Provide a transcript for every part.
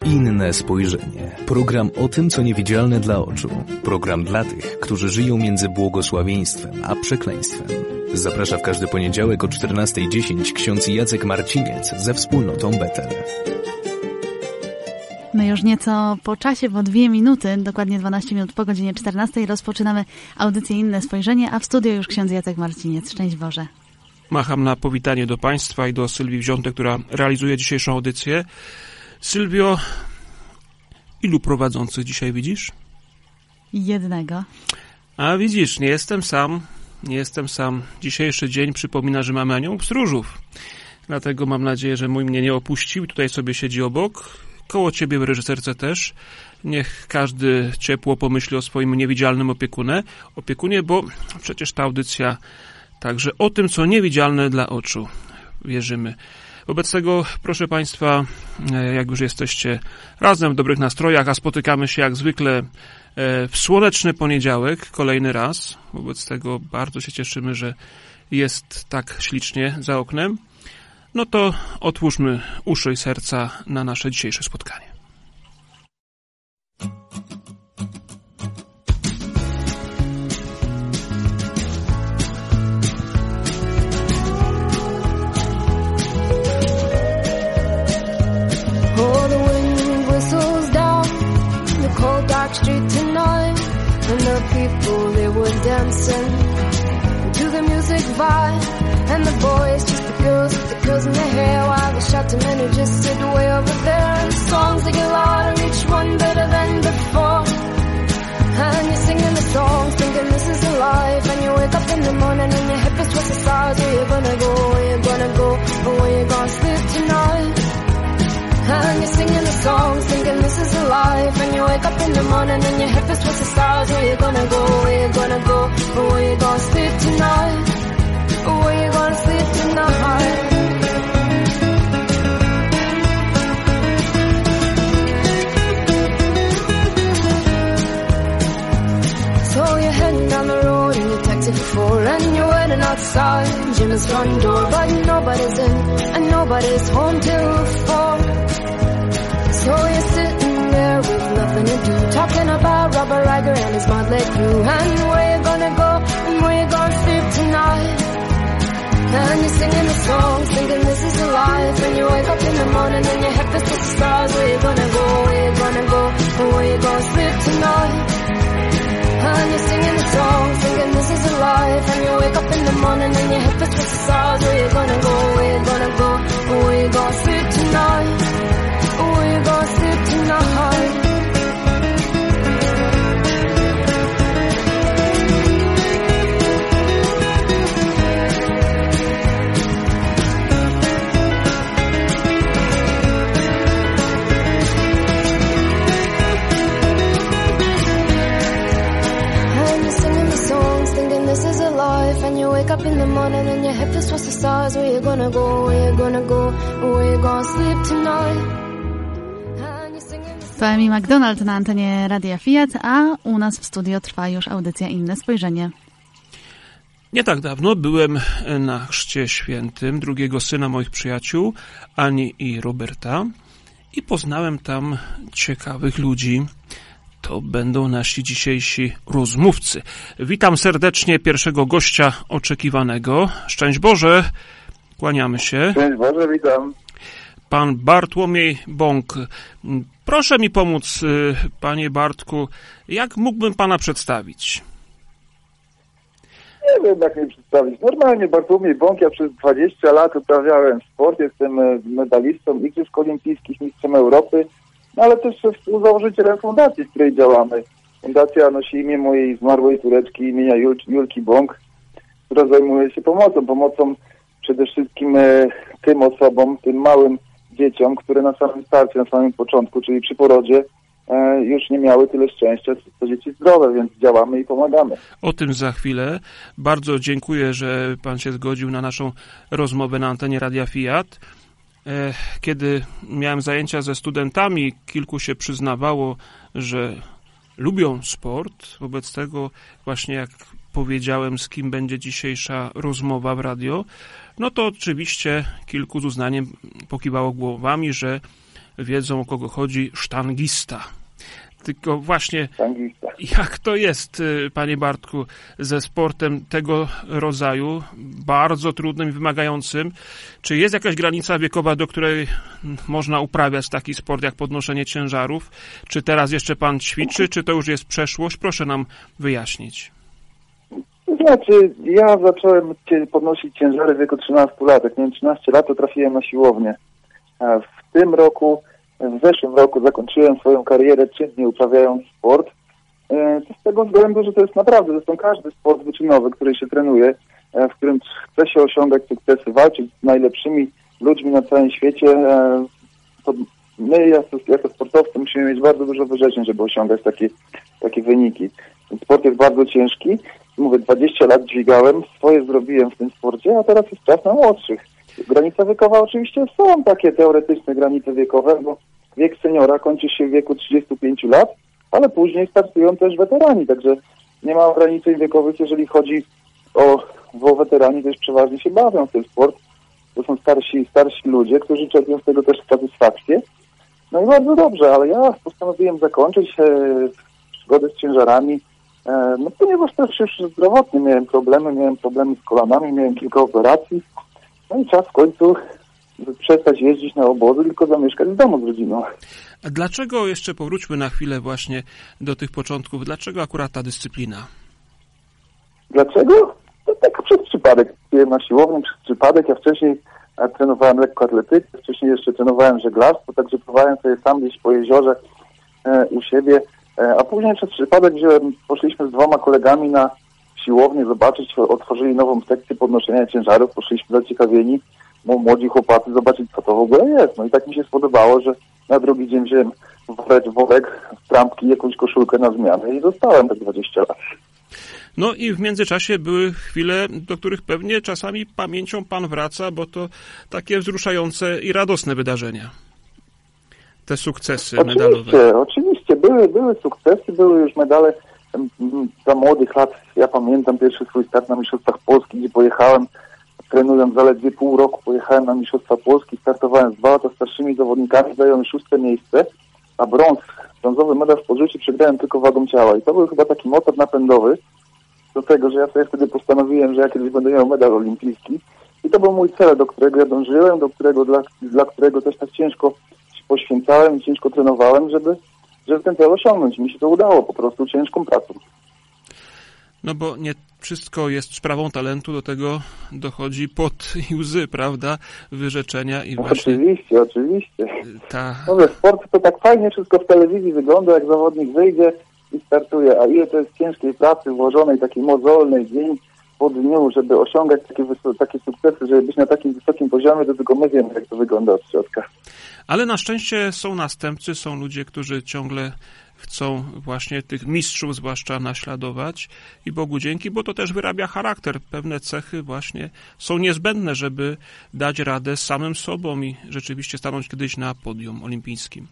Inne spojrzenie. Program o tym, co niewidzialne dla oczu. Program dla tych, którzy żyją między błogosławieństwem a przekleństwem. Zaprasza w każdy poniedziałek o 14:10 ksiądz Jacek Marciniec ze wspólnotą Betel. My już nieco po czasie, bo 2 minuty, dokładnie 12 minut po godzinie 14 rozpoczynamy audycję Inne spojrzenie, a w studiu już ksiądz Jacek Marciniec. Szczęść Boże. Macham na powitanie do Państwa i do Sylwii Wziątek, która realizuje dzisiejszą audycję. Sylwio, ilu prowadzących dzisiaj widzisz? Jednego. A widzisz, nie jestem sam. Dzisiejszy dzień przypomina, że mamy aniołów stróżów. Dlatego mam nadzieję, że mój mnie nie opuścił. Tutaj sobie siedzi obok. Koło ciebie w reżyserce też. Niech każdy ciepło pomyśli o swoim niewidzialnym opiekunie, bo przecież ta audycja także o tym, co niewidzialne dla oczu. Wierzymy. Wobec tego, proszę Państwa, jak już jesteście razem w dobrych nastrojach, a spotykamy się jak zwykle w słoneczny poniedziałek, kolejny raz. Wobec tego bardzo się cieszymy, że jest tak ślicznie za oknem. No to otwórzmy uszy i serca na nasze dzisiejsze spotkanie. Street tonight, and the people they were dancing to the music vibe, and the boys just the girls in their hair, while the shouting men who just stood way over there. Songs they get louder, each one better than before, and you're singing the songs, thinking this is a life, and you wake up in the morning and your hip is towards the stars. Where you gonna go, where you gonna go, or where you gonna sleep tonight? And you're singing the songs, thinking this is a life, and you wake up in the morning and your hip is towards the stars. Where you gonna go, where you gonna go, or where you gonna sleep tonight, or where you gonna sleep tonight. So you're heading down the road in your taxi for 4, and you're waiting outside Jim's front door, but nobody's in and nobody's home till 4. So you're sitting there with nothing to do, talking about Robert Riger and his motley crew, and where you gonna go and where you gonna sleep tonight. And you're singing the songs, thinking this is a life, and you wake up in the morning and your head is to the stars. Where you gonna go, where you gonna go, and where you gonna sleep tonight. And you're singing the songs, thinking this is a life, and you wake up in the morning and your head is to the stars. Where you gonna go, where you gonna go, and where you gonna sleep tonight. Where you gonna sleep tonight? And you're singing the songs, thinking this is a life, and you wake up in the morning and your hip is towards the stars. Where you gonna go, where you gonna go, where you gonna sleep tonight? To Emi McDonald na antenie Radia Fiat, a u nas w studio trwa już audycja Inne spojrzenie. Nie tak dawno byłem na chrzcie świętym drugiego syna moich przyjaciół, Ani i Roberta, i poznałem tam ciekawych ludzi. To będą nasi dzisiejsi rozmówcy. Witam serdecznie pierwszego gościa oczekiwanego. Szczęść Boże, kłaniamy się. Szczęść Boże, witam. Pan Bartłomiej Bąk. Proszę mi pomóc, panie Bartku, jak mógłbym pana przedstawić? Nie wiem, jak mnie przedstawić. Normalnie Bartłomiej Bąk, ja przez 20 lat uprawiałem sport, jestem medalistą Igrzysk Olimpijskich, mistrzem Europy, no ale też współzałożycielem fundacji, w której działamy. Fundacja nosi imię mojej zmarłej córeczki, imienia Julki Bąk, która zajmuje się pomocą przede wszystkim tym osobom, tym małym dzieciom, które na samym starcie, na samym początku, czyli przy porodzie, już nie miały tyle szczęścia, co dzieci zdrowe, więc działamy i pomagamy. O tym za chwilę. Bardzo dziękuję, że pan się zgodził na naszą rozmowę na antenie Radia Fiat. Kiedy miałem zajęcia ze studentami, kilku się przyznawało, że lubią sport. Wobec tego właśnie jak powiedziałem, z kim będzie dzisiejsza rozmowa w radio, no to oczywiście kilku z uznaniem pokiwało głowami, że wiedzą, o kogo chodzi, sztangista. Tylko właśnie, Sztangista. jak to jest, panie Bartku, ze sportem tego rodzaju, bardzo trudnym i wymagającym? Czy jest jakaś granica wiekowa, do której można uprawiać taki sport jak podnoszenie ciężarów? Czy teraz jeszcze pan ćwiczy, czy to już jest przeszłość? Proszę nam wyjaśnić. To znaczy, ja zacząłem podnosić ciężary w wieku 13 lat. Jak miałem 13 lat, to trafiłem na siłownię. A w zeszłym roku zakończyłem swoją karierę czynnie uprawiając sport. Z tego względu, że to jest naprawdę, zresztą każdy sport wyczynowy, który się trenuje, w którym chce się osiągać sukcesy, walczyć z najlepszymi ludźmi na całym świecie, to my jako sportowcy musimy mieć bardzo dużo wyrzeczeń, żeby osiągać takie wyniki. Ten sport jest bardzo ciężki. Mówię, 20 lat dźwigałem, swoje zrobiłem w tym sporcie, a teraz jest czas na młodszych. Granica wiekowa oczywiście są takie teoretyczne granice wiekowe, bo wiek seniora kończy się w wieku 35 lat, ale później startują też weterani, także nie ma ograniczeń wiekowych, jeżeli chodzi o weterani, też przeważnie się bawią w ten sport. To są starsi ludzie, którzy czerpią z tego też satysfakcję. No i bardzo dobrze, ale ja postanowiłem zakończyć przygodę z ciężarami, no ponieważ też już zdrowotnie miałem problemy z kolanami, miałem kilka operacji. No i czas w końcu przestać jeździć na obozy, tylko zamieszkać w domu z rodziną. A dlaczego, jeszcze powróćmy na chwilę właśnie do tych początków, dlaczego akurat ta dyscyplina? Dlaczego? To tak przez przypadek. Byłem na siłowni przez przypadek. Ja wcześniej trenowałem lekkoatletykę, wcześniej jeszcze trenowałem żeglarstwo, także pływałem sobie sam gdzieś po jeziorze u siebie, a później przez przypadek poszliśmy z 2 kolegami na siłownię zobaczyć, otworzyli nową sekcję podnoszenia ciężarów, poszliśmy zaciekawieni, młodzi chłopacy, zobaczyć, co to w ogóle jest. No i tak mi się spodobało, że na drugi dzień wziąłem worek, trampki, jakąś koszulkę na zmianę i zostałem tak 20 lat. No i w międzyczasie były chwile, do których pewnie czasami pamięcią pan wraca, bo to takie wzruszające i radosne wydarzenia. Te sukcesy medalowe. Oczywiście. Były sukcesy, były już medale za młodych lat. Ja pamiętam pierwszy swój start na Mistrzostwach Polski, gdzie pojechałem, trenując zaledwie pół roku, pojechałem na Mistrzostwa Polski, startowałem z 2 lata starszymi zawodnikami, zająłem 6. miejsce, a brązowy medal w podrzucie przegrałem tylko wagą ciała. I to był chyba taki motor napędowy do tego, że ja sobie wtedy postanowiłem, że ja kiedyś będę miał medal olimpijski. I to był mój cel, do którego ja dążyłem, dla którego też tak ciężko się poświęcałem i ciężko trenowałem, żeby ten cel osiągnąć. Mi się to udało po prostu ciężką pracą. No bo nie wszystko jest sprawą talentu, do tego dochodzi pot i łzy, prawda? Wyrzeczenia i właśnie... Oczywiście. No, sport to tak fajnie wszystko w telewizji wygląda, jak zawodnik wyjdzie i startuje, a ile to jest ciężkiej pracy włożonej, takiej mozolnej, dzień po dniu, żeby osiągać takie sukcesy, żeby być na takim wysokim poziomie, to tylko my wiemy, jak to wygląda od środka. Ale na szczęście są następcy, są ludzie, którzy ciągle chcą właśnie tych mistrzów zwłaszcza naśladować i Bogu dzięki, bo to też wyrabia charakter. Pewne cechy właśnie są niezbędne, żeby dać radę samym sobą i rzeczywiście stanąć kiedyś na podium olimpijskim.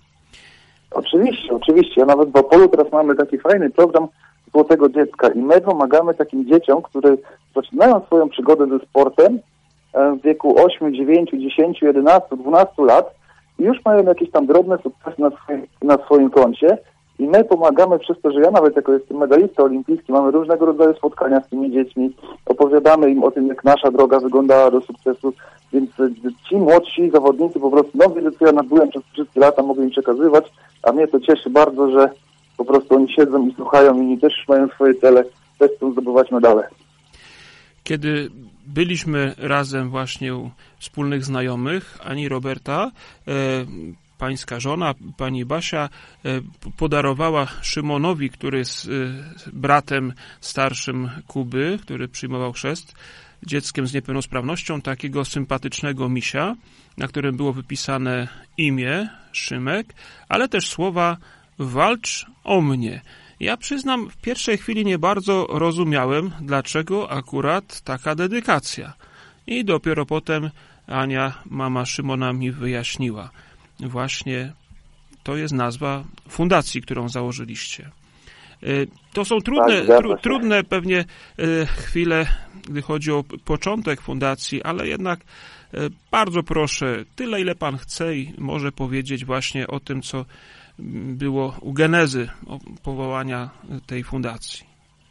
Oczywiście. Nawet w Opolu teraz mamy taki fajny program Złotego Dziecka i my pomagamy takim dzieciom, które zaczynają swoją przygodę ze sportem w wieku 8, 9, 10, 11, 12 lat i już mają jakieś tam drobne sukcesy na swoim koncie. I my pomagamy przez to, że ja nawet jako jestem medalista olimpijski, mamy różnego rodzaju spotkania z tymi dziećmi, opowiadamy im o tym, jak nasza droga wyglądała do sukcesu, więc ci młodsi zawodnicy po prostu, no wiedzą, co ja nabyłem przez wszystkie lata, mogę im przekazywać, a mnie to cieszy bardzo, że po prostu oni siedzą i słuchają i oni też mają swoje cele, też chcą zdobywać medale. Kiedy byliśmy razem właśnie u wspólnych znajomych, Ani Roberta, pańska żona, pani Basia, podarowała Szymonowi, który jest bratem starszym Kuby, który przyjmował chrzest, dzieckiem z niepełnosprawnością, takiego sympatycznego misia, na którym było wypisane imię, Szymek, ale też słowa walcz o mnie. Ja przyznam, w pierwszej chwili nie bardzo rozumiałem, dlaczego akurat taka dedykacja. I dopiero potem Ania, mama Szymona, mi wyjaśniła. Właśnie to jest nazwa fundacji, którą założyliście. To są trudne pewnie chwile, gdy chodzi o początek fundacji, ale jednak bardzo proszę, tyle ile pan chce i może powiedzieć właśnie o tym, co było u genezy powołania tej fundacji.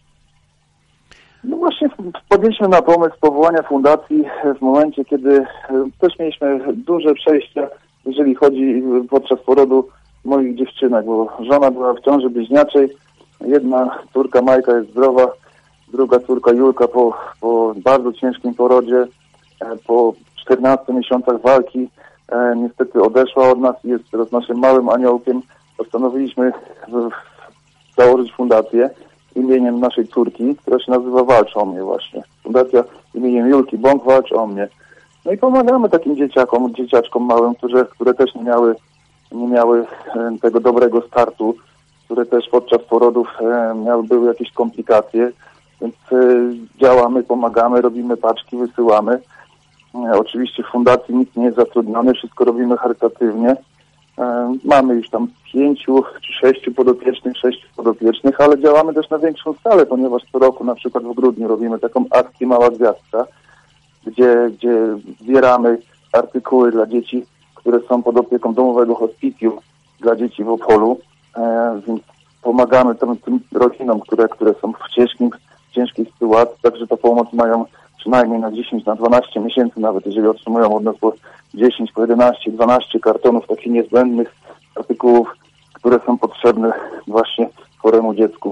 No właśnie wpadliśmy na pomysł powołania fundacji w momencie, kiedy też mieliśmy duże przejścia, jeżeli chodzi podczas porodu moich dziewczynek, bo żona była w ciąży bliźniaczej, jedna córka Majka jest zdrowa, druga córka Julka po bardzo ciężkim porodzie, po 14 miesiącach walki niestety odeszła od nas i jest teraz naszym małym aniołkiem. Postanowiliśmy założyć fundację imieniem naszej córki, która się nazywa Walcz o mnie właśnie. Fundacja imieniem Julki Bąk Walcz o mnie. No i pomagamy takim dzieciaczkom małym, które też nie miały tego dobrego startu, które też podczas porodów były jakieś komplikacje, więc działamy, pomagamy, robimy paczki, wysyłamy. Oczywiście w fundacji nikt nie jest zatrudniony, wszystko robimy charytatywnie. Mamy już tam 5 czy 6 podopiecznych, ale działamy też na większą skalę, ponieważ co roku, na przykład w grudniu, robimy taką akcję Mała Gwiazdka, gdzie zbieramy artykuły dla dzieci, które są pod opieką domowego hospicjum dla dzieci w Opolu, więc pomagamy tym rodzinom, które są w ciężkiej sytuacji, także ta pomoc mają przynajmniej na 10, na 12 miesięcy nawet, jeżeli otrzymują od nas po 10, po 11, 12 kartonów takich niezbędnych artykułów, które są potrzebne właśnie choremu dziecku.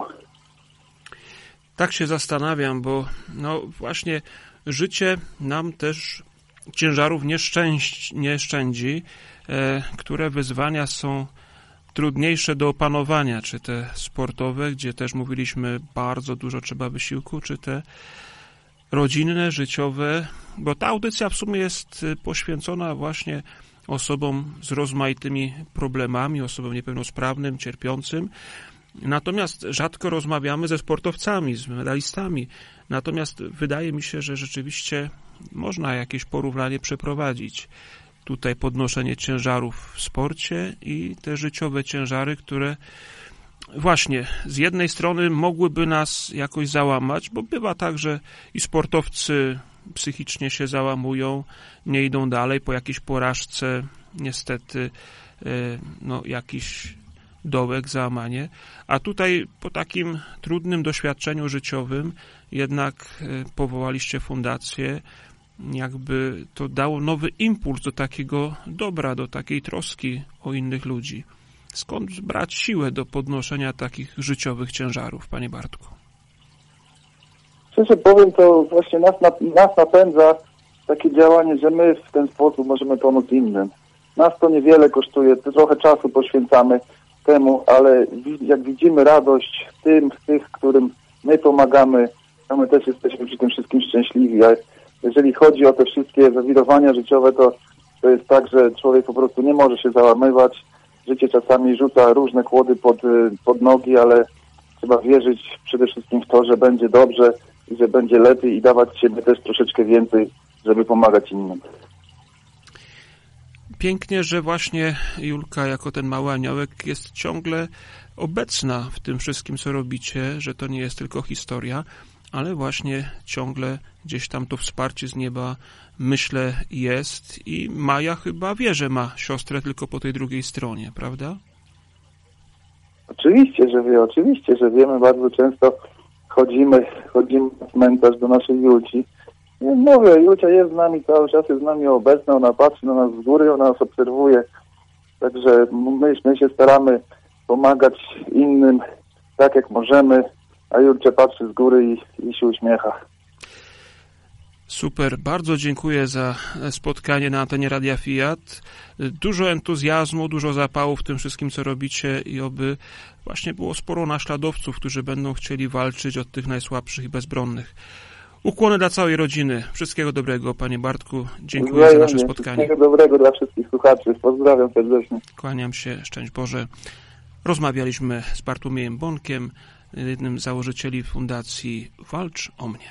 Tak się zastanawiam, bo no właśnie życie nam też ciężarów nie szczędzi, które wyzwania są trudniejsze do opanowania, czy te sportowe, gdzie też mówiliśmy bardzo dużo trzeba wysiłku, czy te rodzinne, życiowe, bo ta audycja w sumie jest poświęcona właśnie osobom z rozmaitymi problemami, osobom niepełnosprawnym, cierpiącym. Natomiast rzadko rozmawiamy ze sportowcami, z medalistami. Natomiast wydaje mi się, że rzeczywiście można jakieś porównanie przeprowadzić. Tutaj podnoszenie ciężarów w sporcie i te życiowe ciężary, które właśnie z jednej strony mogłyby nas jakoś załamać, bo bywa tak, że i sportowcy psychicznie się załamują, nie idą dalej po jakiejś porażce, niestety jakiś dołek, załamanie, a tutaj po takim trudnym doświadczeniu życiowym jednak powołaliście fundację, jakby to dało nowy impuls do takiego dobra, do takiej troski o innych ludzi. Skąd brać siłę do podnoszenia takich życiowych ciężarów, panie Bartku? Szczerze powiem, to właśnie nas napędza takie działanie, że my w ten sposób możemy pomóc innym. Nas to niewiele kosztuje, trochę czasu poświęcamy temu, ale jak widzimy radość w tych, którym my pomagamy, to my też jesteśmy przy tym wszystkim szczęśliwi. A jeżeli chodzi o te wszystkie zawirowania życiowe, to jest tak, że człowiek po prostu nie może się załamywać. Życie czasami rzuca różne kłody pod nogi, ale trzeba wierzyć przede wszystkim w to, że będzie dobrze i że będzie lepiej i dawać siebie też troszeczkę więcej, żeby pomagać innym. Pięknie, że właśnie Julka jako ten mały aniołek jest ciągle obecna w tym wszystkim, co robicie, że to nie jest tylko historia, ale właśnie ciągle gdzieś tam to wsparcie z nieba, myślę, jest i Maja chyba wie, że ma siostrę tylko po tej drugiej stronie, prawda? Oczywiście, że wiemy, bardzo często chodzimy na cmentarz do naszej Julci. Nie mówię, Julcia jest z nami, cały czas jest z nami obecna, ona patrzy na nas z góry, ona nas obserwuje, także my się staramy pomagać innym tak jak możemy, a Julcia patrzy z góry i się uśmiecha. Super, bardzo dziękuję za spotkanie na antenie Radia Fiat. Dużo entuzjazmu, dużo zapału w tym wszystkim, co robicie i oby właśnie było sporo naśladowców, którzy będą chcieli walczyć od tych najsłabszych i bezbronnych. Ukłony dla całej rodziny. Wszystkiego dobrego, panie Bartku. Dziękuję za nasze spotkanie. Wszystkiego dobrego dla wszystkich słuchaczy. Pozdrawiam serdecznie. Kłaniam się. Szczęść Boże. Rozmawialiśmy z Bartłomiejem Bąkiem, jednym z założycieli fundacji Walcz o mnie.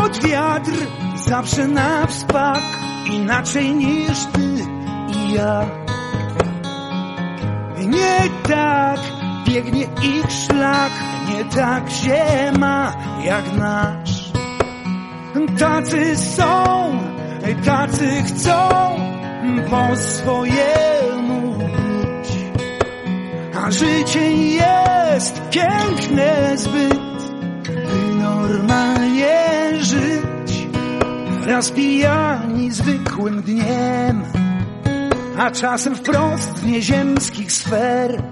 pod wiatr, zawsze na wspak, inaczej niż ty i ja. Nie tak biegnie ich szlak, nie tak się ma jak nasz. Tacy są, tacy chcą po swojemu być. A życie jest piękne zbyt, by normalnie żyć. Raz pijani zwykłym dniem, a czasem wprost z nieziemskich sfer.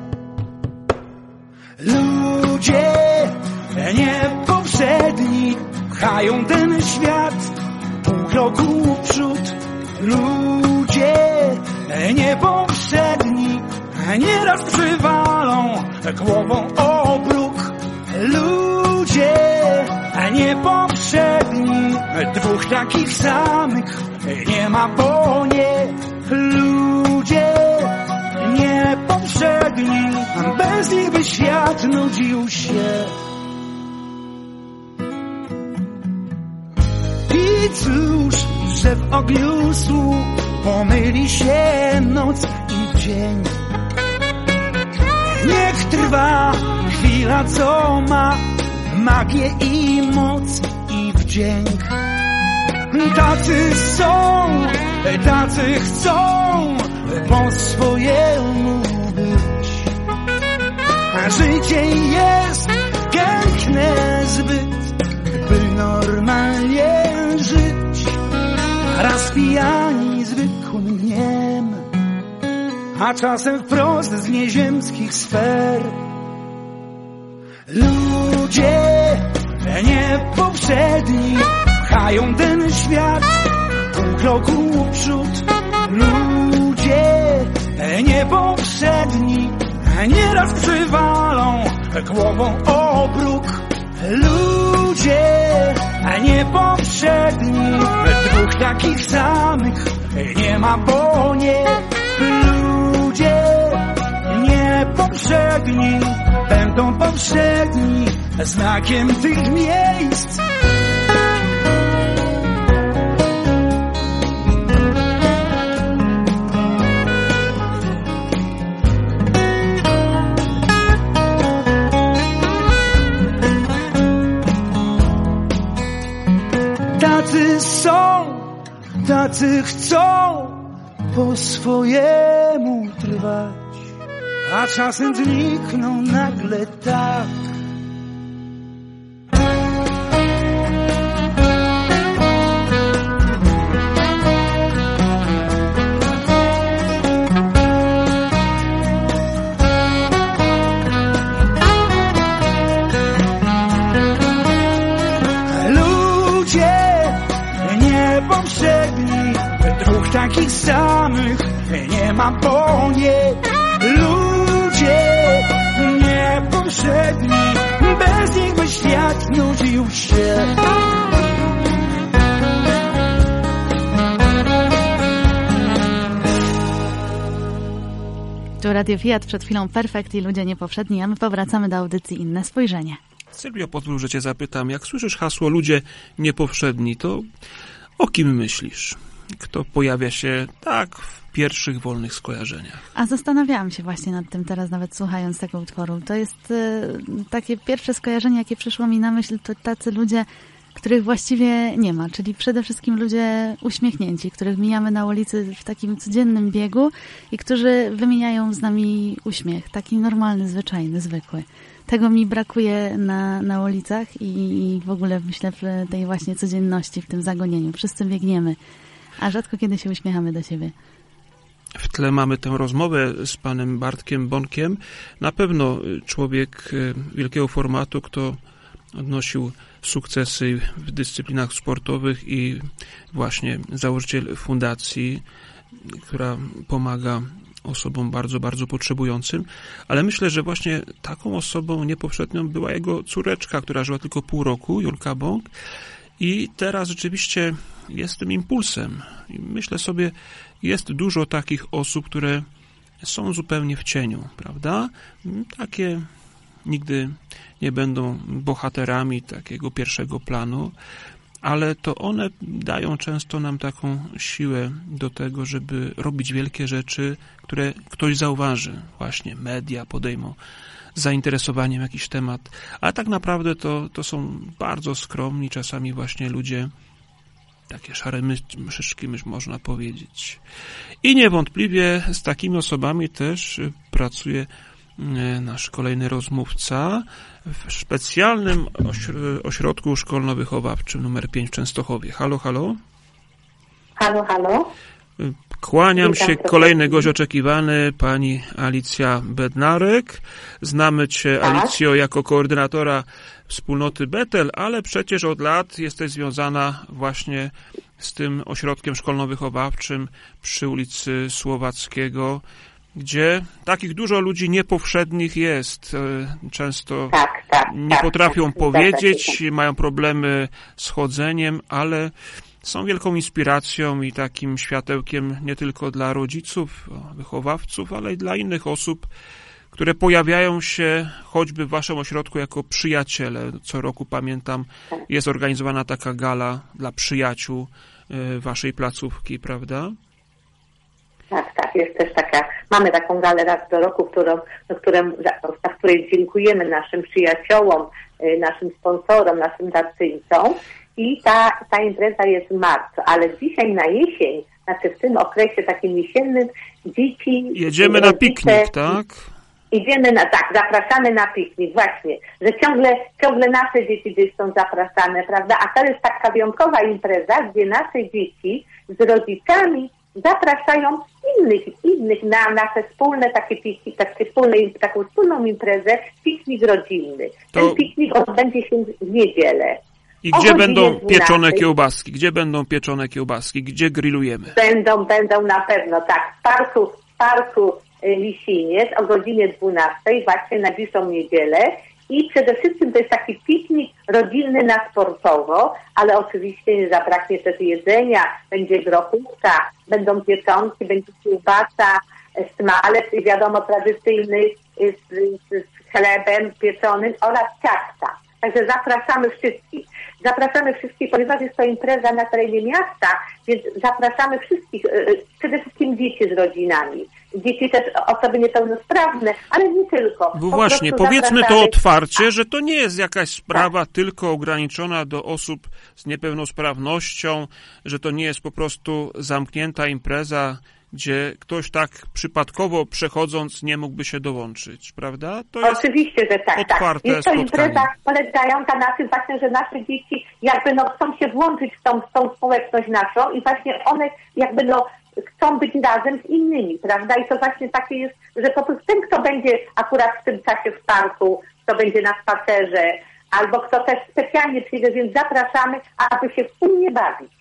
Ludzie niepowszedni pchają ten świat pół kroku w przód. Ludzie niepowszedni nieraz przywalą głową o próg. Ludzie niepowszedni, dwóch takich samych nie ma, bo nie. Ludzie niepowszedni, bez nich by świat nudził się. I cóż, że w ogniu słów pomyli się noc i dzień. Niech trwa chwila, co ma magię i moc i wdzięk. Tacy są, tacy chcą po swojemu być. A życie jest piękne zbyt, by normalnie żyć. Raz pijani zwykłym dniem, a czasem wprost z nieziemskich sfer. Ludzie niepowszedni pchają ten świat pół kroku w przód. Ludzie niepowszedni nieraz przywalą głową o próg. Ludzie niepowszedni, dwóch takich samych nie ma, bo nie. Ludzie niepowszedni będą powszedni znakiem tych miejsc. Tacy są, tacy chcą po swojemu trwać, a czasem znikną nagle tak. Dwóch takich samych nie ma, bo nie. Ludzie niepowszedni, bez nich by świat nudził się. Tu Radio Fiat, przed chwilą Perfekt i Ludzie niepowszedni, a my powracamy do audycji Inne Spojrzenie. Sylwio, pozwól, że cię zapytam, jak słyszysz hasło Ludzie niepowszedni, to o kim myślisz? Kto pojawia się tak w pierwszych wolnych skojarzeniach? A zastanawiałam się właśnie nad tym teraz, nawet słuchając tego utworu. To jest takie pierwsze skojarzenie, jakie przyszło mi na myśl, to tacy ludzie, których właściwie nie ma, czyli przede wszystkim ludzie uśmiechnięci, których mijamy na ulicy w takim codziennym biegu i którzy wymieniają z nami uśmiech, taki normalny, zwyczajny, zwykły. Tego mi brakuje na ulicach i w ogóle myślę w tej właśnie codzienności, w tym zagonieniu. Wszyscy biegniemy, a rzadko kiedy się uśmiechamy do siebie. W tle mamy tę rozmowę z panem Bartkiem Bonkiem. Na pewno człowiek wielkiego formatu, kto odnosił sukcesy w dyscyplinach sportowych i właśnie założyciel fundacji, która pomaga osobom bardzo, bardzo potrzebującym, ale myślę, że właśnie taką osobą niepowszednią była jego córeczka, która żyła tylko pół roku, Julka Bąk, i teraz rzeczywiście jest tym impulsem. I myślę sobie, jest dużo takich osób, które są zupełnie w cieniu, prawda? Takie nigdy nie będą bohaterami takiego pierwszego planu, ale to one dają często nam taką siłę do tego, żeby robić wielkie rzeczy, które ktoś zauważy. Właśnie media podejmą zainteresowaniem jakiś temat, a tak naprawdę to są bardzo skromni czasami właśnie ludzie, takie szare myszyczki, można powiedzieć. I niewątpliwie z takimi osobami też pracuje nasz kolejny rozmówca w specjalnym ośrodku szkolno-wychowawczym numer 5 w Częstochowie. Halo, halo? Halo, halo? Kłaniam się, kolejny gość oczekiwany, pani Alicja Bednarek. Znamy cię, tak, Alicjo, jako koordynatora wspólnoty Betel, ale przecież od lat jesteś związana właśnie z tym ośrodkiem szkolno-wychowawczym przy ulicy Słowackiego, gdzie takich dużo ludzi niepowszednich jest. Często nie potrafią powiedzieć, mają problemy z chodzeniem, ale są wielką inspiracją i takim światełkiem nie tylko dla rodziców, wychowawców, ale i dla innych osób, które pojawiają się choćby w waszym ośrodku jako przyjaciele. Co roku, pamiętam, jest organizowana taka gala dla przyjaciół waszej placówki, prawda? Tak, jest też taka, mamy taką galę raz do roku, na której dziękujemy naszym przyjaciołom, naszym sponsorom, naszym darczyńcom. I ta impreza jest w marcu, ale dzisiaj na jesień, znaczy w tym okresie takim jesiennym, dzieci... Jedziemy na piknik, tak? Zapraszamy na piknik, właśnie, że ciągle nasze dzieci gdzieś są zapraszane, prawda? A to jest taka wyjątkowa impreza, gdzie nasze dzieci z rodzicami zapraszają innych na nasze wspólne taką wspólną imprezę, piknik rodzinny. Ten piknik odbędzie się w niedzielę. I gdzie będą pieczone kiełbaski? Gdzie grillujemy? Będą na pewno, tak. W parku Lisiniec o godzinie 12, właśnie na najbliższą niedzielę. I przede wszystkim to jest taki piknik rodzinny na sportowo, ale oczywiście nie zabraknie też jedzenia, będzie grochówka, będą pieczonki, będzie kiełbasa, smalec i wiadomo tradycyjny z chlebem pieczonym oraz ciasta. Także zapraszamy wszystkich, ponieważ jest to impreza na terenie miasta, więc zapraszamy wszystkich, przede wszystkim dzieci z rodzinami. Dzieci też, osoby niepełnosprawne, ale nie tylko. Bo właśnie, powiedzmy to otwarcie, że to nie jest jakaś sprawa tylko ograniczona do osób z niepełnosprawnością, że to nie jest po prostu zamknięta impreza, gdzie ktoś tak przypadkowo przechodząc nie mógłby się dołączyć, prawda? To jest oczywiście, że tak. Otwarte jest to spotkanie. Impreza polegająca na tym właśnie, że nasze dzieci jakby chcą się włączyć w tą społeczność naszą i właśnie one jakby chcą być razem z innymi, prawda? I to właśnie takie jest, że po prostu ten, kto będzie akurat w tym czasie w parku, kto będzie na spacerze, albo kto też specjalnie przyjdzie, więc zapraszamy, aby się wspólnie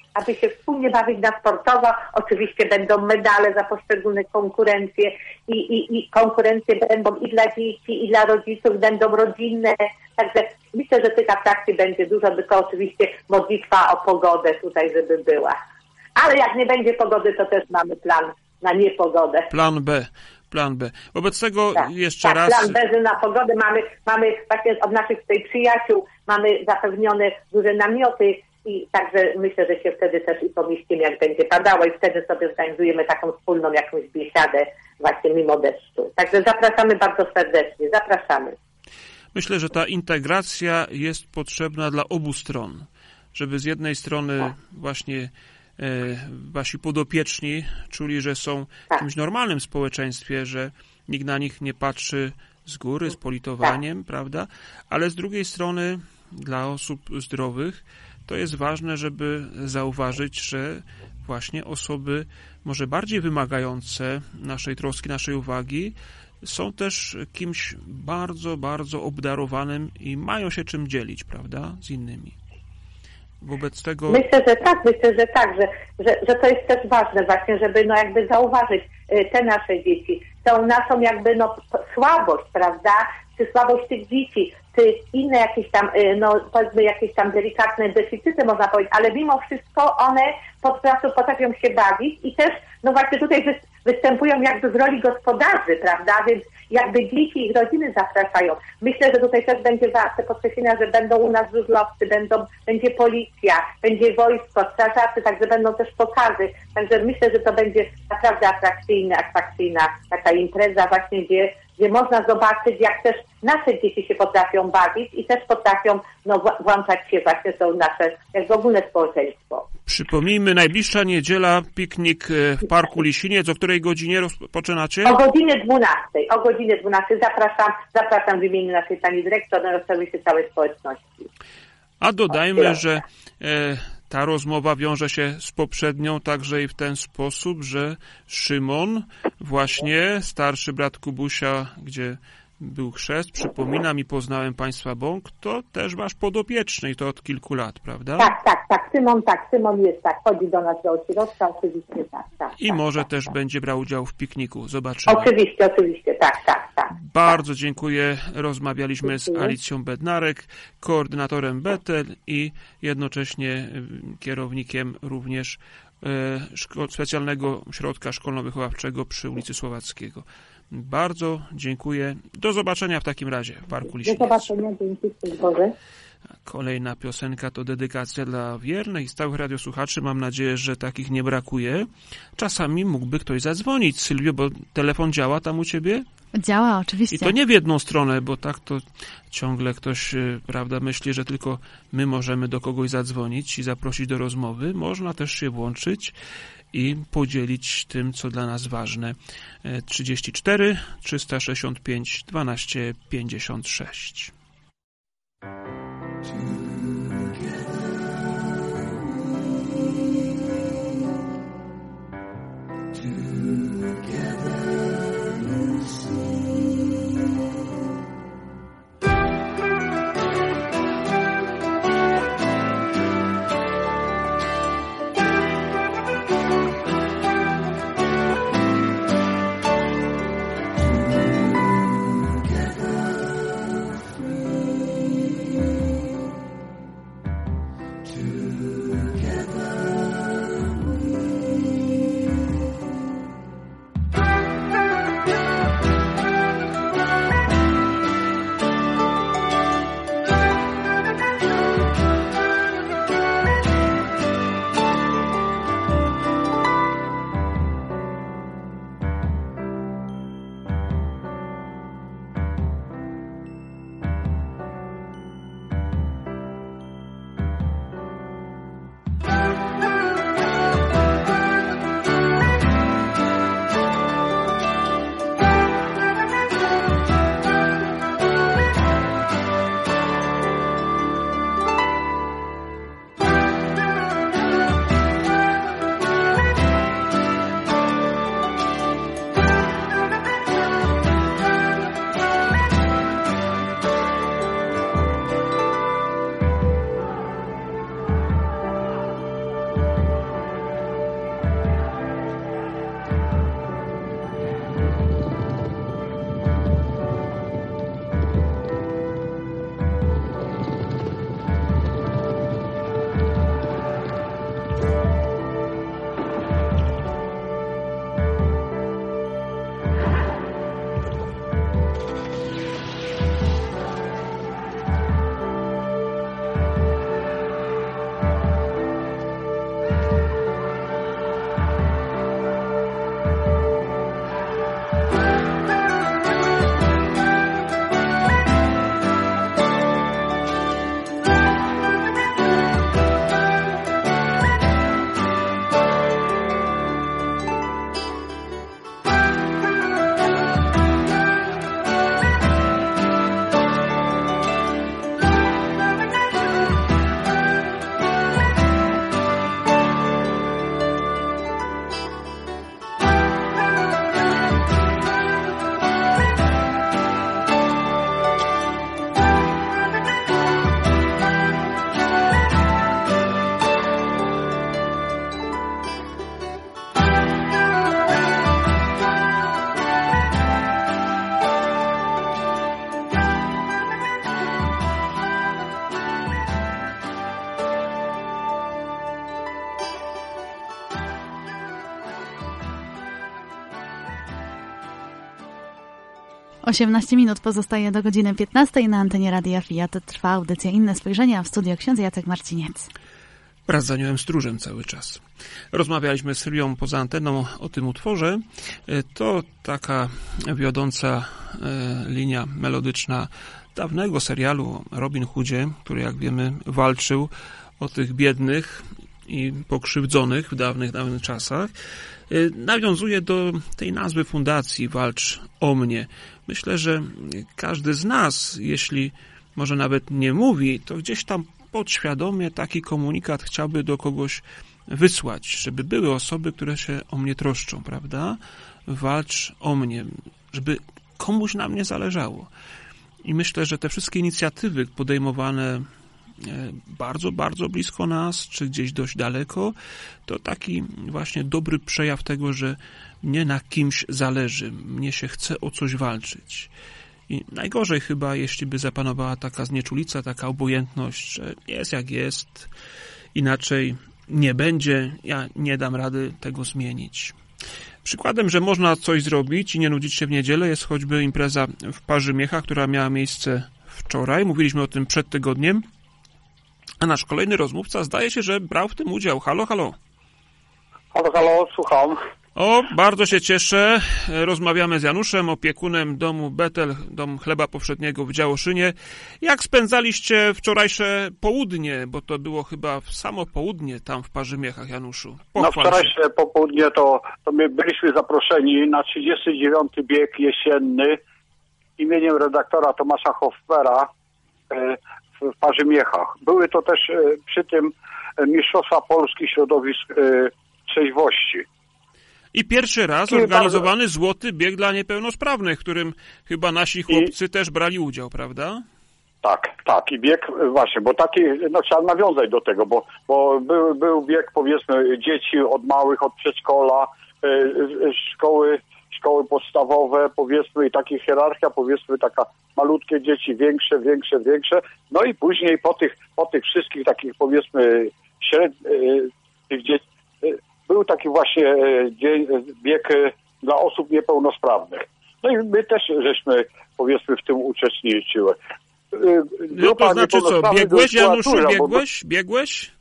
bawić na sportowo. Oczywiście będą medale za poszczególne konkurencje i konkurencje będą i dla dzieci, i dla rodziców, będą rodzinne. Także myślę, że tych atrakcji będzie dużo, tylko oczywiście modlitwa o pogodę tutaj, żeby była. Ale jak nie będzie pogody, to też mamy plan na niepogodę. Plan B. Wobec tego jeszcze raz... Plan B, że na pogodę mamy właśnie od naszych tutaj przyjaciół, mamy zapewnione duże namioty i także myślę, że się wtedy też i pomieścimy, jak będzie padało i wtedy sobie zorganizujemy taką wspólną jakąś biesiadę właśnie mimo deszczu. Także zapraszamy bardzo serdecznie. Zapraszamy. Myślę, że ta integracja jest potrzebna dla obu stron, żeby z jednej strony właśnie wasi podopieczni czuli, że są w jakimś normalnym społeczeństwie, że nikt na nich nie patrzy z góry, z politowaniem, prawda? Ale z drugiej strony dla osób zdrowych to jest ważne, żeby zauważyć, że właśnie osoby może bardziej wymagające naszej troski, naszej uwagi są też kimś bardzo, bardzo obdarowanym i mają się czym dzielić, prawda, z innymi. Wobec tego... Myślę, że że to jest też ważne właśnie, żeby jakby zauważyć te nasze dzieci, tą naszą jakby słabość, prawda, czy słabość tych dzieci, czy inne jakieś tam, powiedzmy jakieś tam delikatne deficyty można powiedzieć, ale mimo wszystko one po prostu potrafią się bawić i też, właśnie tutaj występują jakby w roli gospodarzy, prawda, więc jakby dzieci i ich rodziny zapraszają. Myślę, że tutaj też będzie warte podkreślenia, że będą u nas żużlowcy, będzie policja, będzie wojsko, strażacy, także będą też pokazy. Także myślę, że to będzie naprawdę atrakcyjna taka impreza właśnie, gdzie można zobaczyć, jak też nasze dzieci się potrafią bawić i też potrafią włączać się właśnie w to nasze, jakby ogólne społeczeństwo. Przypomnijmy, najbliższa niedziela, piknik w Parku Lisiniec. O której godzinie rozpoczynacie? O godzinie 12. Zapraszam w imieniu naszej pani dyrektor na rozprawienie całej społeczności. A dodajmy, że ta rozmowa wiąże się z poprzednią także i w ten sposób, że Szymon, właśnie starszy brat Kubusia, gdzie był chrzest, przypominam i poznałem państwa bąk, to też wasz podopieczny i to od kilku lat, prawda? Tak. Szymon jest, chodzi do nas do ośrodka, oczywiście, tak. I może też będzie brał udział w pikniku, zobaczymy. Oczywiście, tak. Bardzo dziękuję. Rozmawialiśmy z Alicją Bednarek, koordynatorem Betel i jednocześnie kierownikiem również specjalnego ośrodka szkolno-wychowawczego przy ulicy Słowackiego. Bardzo dziękuję. Do zobaczenia w takim razie w Parku Lisiniec. Do zobaczenia, dzięki Boże. Kolejna piosenka to dedykacja dla wiernych i stałych radiosłuchaczy. Mam nadzieję, że takich nie brakuje. Czasami mógłby ktoś zadzwonić. Sylwio, bo telefon działa tam u ciebie? Działa, oczywiście. I to nie w jedną stronę, bo tak to ciągle ktoś, prawda, myśli, że tylko my możemy do kogoś zadzwonić i zaprosić do rozmowy. Można też się włączyć i podzielić tym, co dla nas ważne. 34 365 12 56. 18 minut pozostaje do godziny 15 na antenie Radia Fiat. Trwa audycja Inne Spojrzenia, w studio ksiądz Jacek Marciniec. Wraz z Aniołem Stróżem cały czas. Rozmawialiśmy z Sylią poza anteną o tym utworze. To taka wiodąca linia melodyczna dawnego serialu o Robin Hoodzie, który, jak wiemy, walczył o tych biednych i pokrzywdzonych w dawnych czasach. Nawiązuje do tej nazwy fundacji Walcz o mnie. Myślę, że każdy z nas, jeśli może nawet nie mówi, to gdzieś tam podświadomie taki komunikat chciałby do kogoś wysłać, żeby były osoby, które się o mnie troszczą, prawda? Walcz o mnie, żeby komuś na mnie zależało. I myślę, że te wszystkie inicjatywy podejmowane bardzo, bardzo blisko nas, czy gdzieś dość daleko, to taki właśnie dobry przejaw tego, że mnie na kimś zależy, mnie się chce o coś walczyć. I najgorzej chyba, jeśli by zapanowała taka znieczulica, taka obojętność, że jest jak jest, inaczej nie będzie, ja nie dam rady tego zmienić. Przykładem, że można coś zrobić i nie nudzić się w niedzielę, jest choćby impreza w Parzymiechach, która miała miejsce wczoraj. Mówiliśmy o tym przed tygodniem. A nasz kolejny rozmówca zdaje się, że brał w tym udział. Halo, halo. Halo, słucham. O, bardzo się cieszę. Rozmawiamy z Januszem, opiekunem domu Betel, dom chleba powszedniego w Działoszynie. Jak spędzaliście wczorajsze południe, bo to było chyba samo południe tam w Parzymiechach, Januszu? Na wczorajsze popołudnie to my byliśmy zaproszeni na 39. bieg jesienny imieniem redaktora Tomasza Hoffera w Parzymiechach. Były to też przy tym Mistrzostwa Polski Środowisk Trzeźwości. I pierwszy raz organizowany złoty bieg dla niepełnosprawnych, w którym chyba nasi chłopcy też brali udział, prawda? Tak. I bieg właśnie, bo taki, trzeba nawiązać do tego, bo był bieg, powiedzmy, dzieci od małych, od przedszkola, szkoły podstawowe, powiedzmy, i taka hierarchia, powiedzmy, taka malutkie dzieci, większe. No i później po tych wszystkich takich, powiedzmy, tych dzieci, był taki właśnie bieg dla osób niepełnosprawnych. No i my też żeśmy, powiedzmy, w tym uczestniczyły. No to znaczy co, biegłeś, Januszu, biegłeś?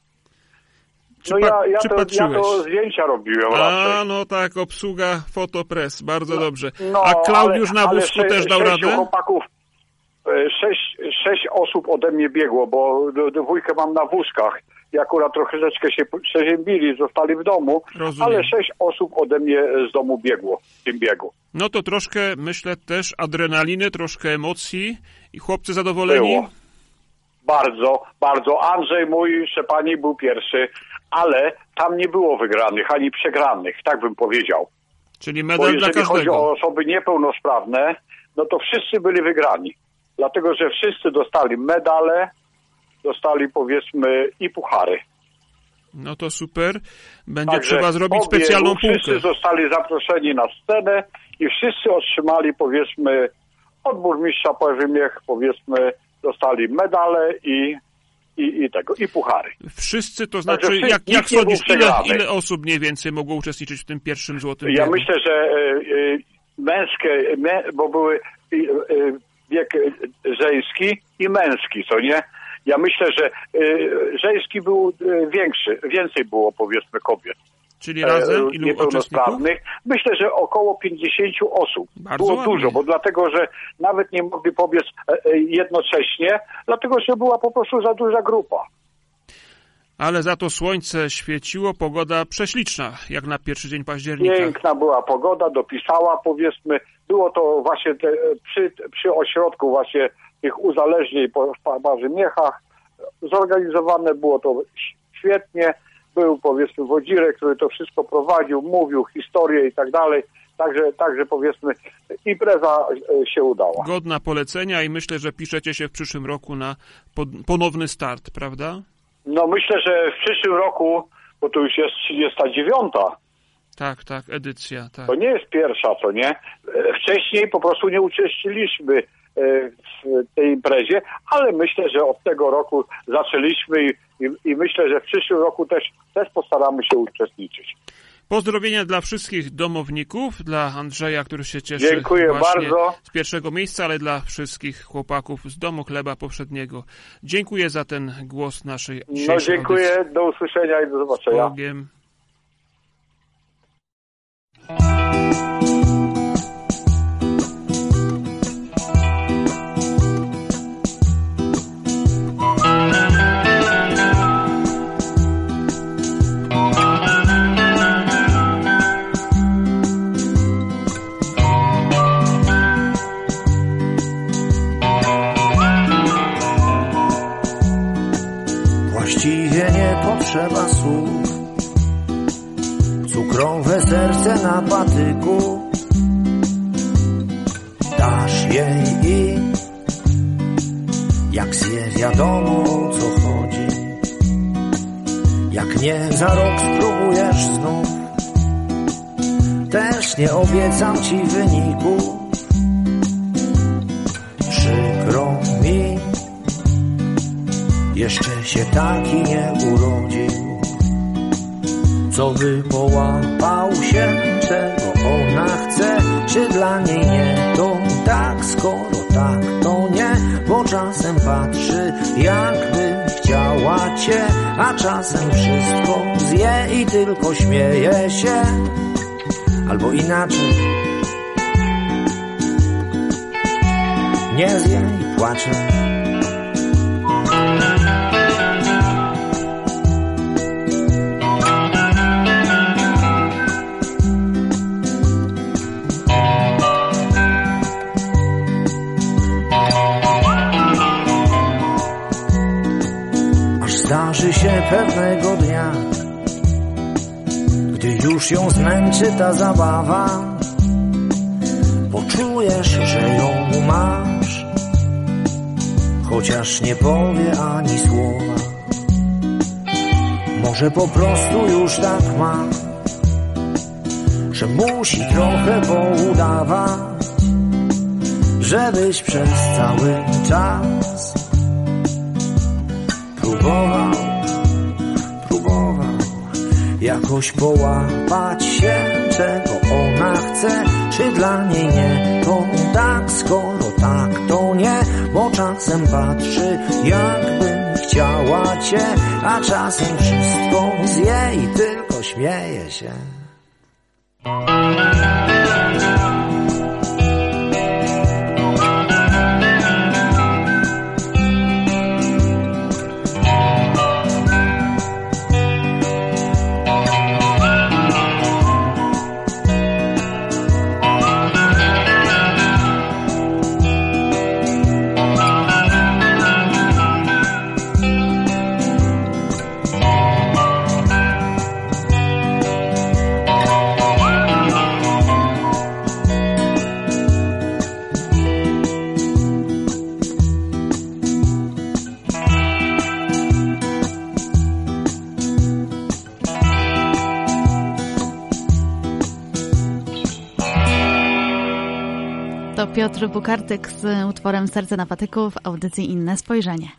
Ja to zdjęcia robiłem raczej. No tak, obsługa Fotopress, bardzo dobrze. A Klaudiusz na wózku też dał radę? Chłopaków, 6 osób ode mnie biegło, bo dwójkę mam na wózkach i akurat troszeczkę się przeziębili, zostali w domu. Rozumiem. Ale 6 osób ode mnie z domu biegło w tym biegu. No to troszkę, myślę, też adrenaliny, troszkę emocji i chłopcy zadowoleni? Było. Bardzo. Andrzej, mój Szczepani, był pierwszy, ale tam nie było wygranych ani przegranych, tak bym powiedział. Czyli medal dla każdego. Jeżeli chodzi o osoby niepełnosprawne, no to wszyscy byli wygrani. Dlatego, że wszyscy dostali medale, dostali, powiedzmy, i puchary. No to super. Będzie trzeba zrobić specjalną półkę. Wszyscy zostali zaproszeni na scenę i wszyscy otrzymali, powiedzmy, od burmistrza Parzymiech, powiedzmy, dostali medale i puchary. Wszyscy, to znaczy, jak sądzisz, ile osób mniej więcej mogło uczestniczyć w tym pierwszym złotym biegu? Ja myślę, że bo były bieg żeński i męski, co nie? Ja myślę, że żeński był więcej było, powiedzmy, kobiet. Czyli razem ilu niepełnosprawnych. Myślę, że około 50 osób. Bardzo było ładnie. Dużo, bo dlatego, że nawet nie mogli pobiec jednocześnie, dlatego, że była po prostu za duża grupa. Ale za to słońce świeciło, pogoda prześliczna, jak na pierwszy dzień października. Piękna była pogoda, dopisała, powiedzmy. Było to właśnie przy ośrodku właśnie tych uzależnień w Parzymiechach. Zorganizowane było to świetnie. Był, powiedzmy, wodzirek, który to wszystko prowadził, mówił historię i tak dalej. Także powiedzmy, impreza się udała. Godna polecenia i myślę, że piszecie się w przyszłym roku na ponowny start, prawda? No myślę, że w przyszłym roku, bo to już jest 39. Tak, edycja. Tak. To nie jest pierwsza, co nie? Wcześniej po prostu nie uczestniczyliśmy w tej imprezie, ale myślę, że od tego roku zaczęliśmy i myślę, że w przyszłym roku też postaramy się uczestniczyć. Pozdrowienia dla wszystkich domowników, dla Andrzeja, który się cieszy Dziękuję właśnie bardzo. z pierwszego miejsca, ale dla wszystkich chłopaków z Domu Chleba Poprzedniego. Dziękuję za ten głos naszej dzisiejszej dziękuję, audycji. do usłyszenia i do zobaczenia. Bogiem. Właściwie nie potrzeba słów, cukrowe serce na patyku dasz jej i jak zje wiadomo o co chodzi. Jak nie, za rok spróbujesz znów, też nie obiecam ci wyniku. Przykro mi, jeszcze się taki nie urodził, co by połapał się, czego ona chce, czy dla niej nie, to tak, skoro tak, to nie, bo czasem patrzy, jakby chciała cię, a czasem wszystko zje i tylko śmieje się, albo inaczej, nie zje i płacze. Zdarzy się pewnego dnia, gdy już ją zmęczy ta zabawa, poczujesz, że ją masz, chociaż nie powie ani słowa. Może po prostu już tak ma, że musi trochę poudawać, żebyś przez cały czas próbował jakoś połapać się, czego ona chce, czy dla niej nie, to tak, skoro tak, to nie, bo czasem patrzy, jakby chciała cię, a czasem wszystko zje i tylko śmieje się. To Piotr Bukartyk z utworem Serce na patyku w audycji Inne Spojrzenie.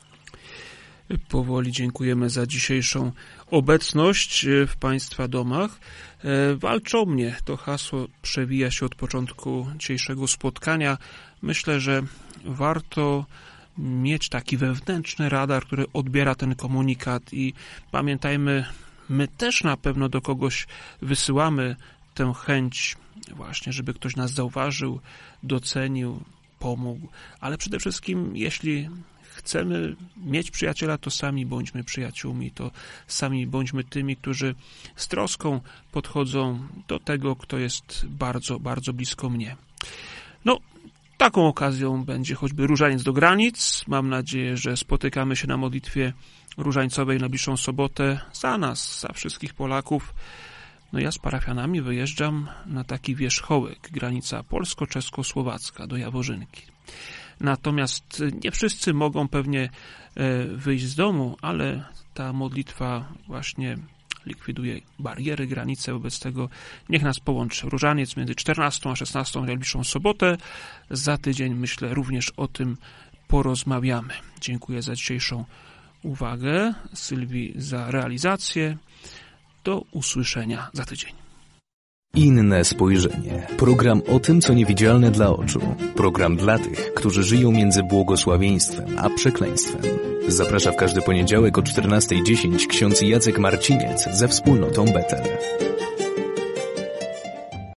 Powoli dziękujemy za dzisiejszą obecność w Państwa domach. Walcz o mnie, to hasło przewija się od początku dzisiejszego spotkania. Myślę, że warto mieć taki wewnętrzny radar, który odbiera ten komunikat i pamiętajmy, my też na pewno do kogoś wysyłamy tę chęć właśnie, żeby ktoś nas zauważył, docenił, pomógł, ale przede wszystkim jeśli chcemy mieć przyjaciela, to sami bądźmy przyjaciółmi, to sami bądźmy tymi, którzy z troską podchodzą do tego, kto jest bardzo, bardzo blisko mnie. No, taką okazją będzie choćby Różaniec do granic. Mam nadzieję, że spotykamy się na modlitwie różańcowej na najbliższą sobotę za nas, za wszystkich Polaków. No ja z parafianami wyjeżdżam na taki wierzchołek, granica polsko-czesko-słowacka do Jaworzynki. Natomiast nie wszyscy mogą pewnie wyjść z domu, ale ta modlitwa właśnie likwiduje bariery, granice, wobec tego niech nas połączy Różaniec między 14 a 16 najbliższą sobotę. Za tydzień, myślę, również o tym porozmawiamy. Dziękuję za dzisiejszą uwagę, Sylwii za realizację. Do usłyszenia za tydzień. Inne spojrzenie. Program o tym, co niewidzialne dla oczu. Program dla tych, którzy żyją między błogosławieństwem a przekleństwem. Zaprasza w każdy poniedziałek o 14:10 ksiądz Jacek Marciniec ze wspólnotą Betel.